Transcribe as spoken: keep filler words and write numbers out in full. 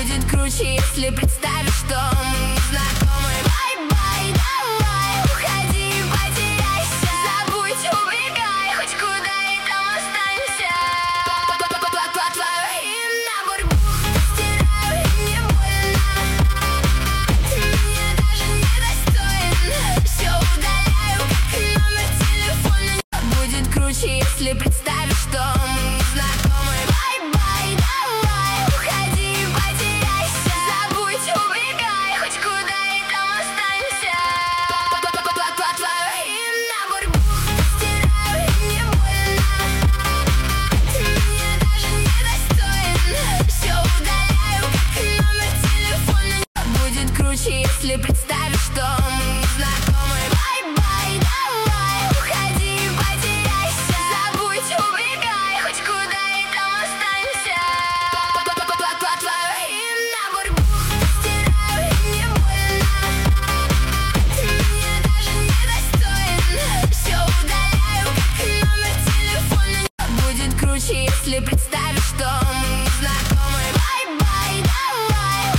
Будет круче, если представишь, что мы знакомы. Бай-бай, давай, уходи, потеряйся. Забудь, убегай, хоть куда и там останься. Твой набор букв стираю, не больно. Ты меня даже не достоин. Все удаляю, как номер телефона. Будет круче, если представишь, что мы знакомы. Бай-бай, давай, уходи, потеряйся. Забудь, убегай, хоть куда и там останься. Твой набор букв стираю, не больно. Ты меня даже не достоин. Все удаляю, как номер телефона. Будет круче, если представишь, что мы знакомы. Бай-бай, давай, уходи, потеряйся. Забудь, убегай, хоть куда и там останься. Твой набор букв стираю, не больно. Ты меня даже не достоин. Все удаляю, как номер телефона. Будет круче, если представишь, что мы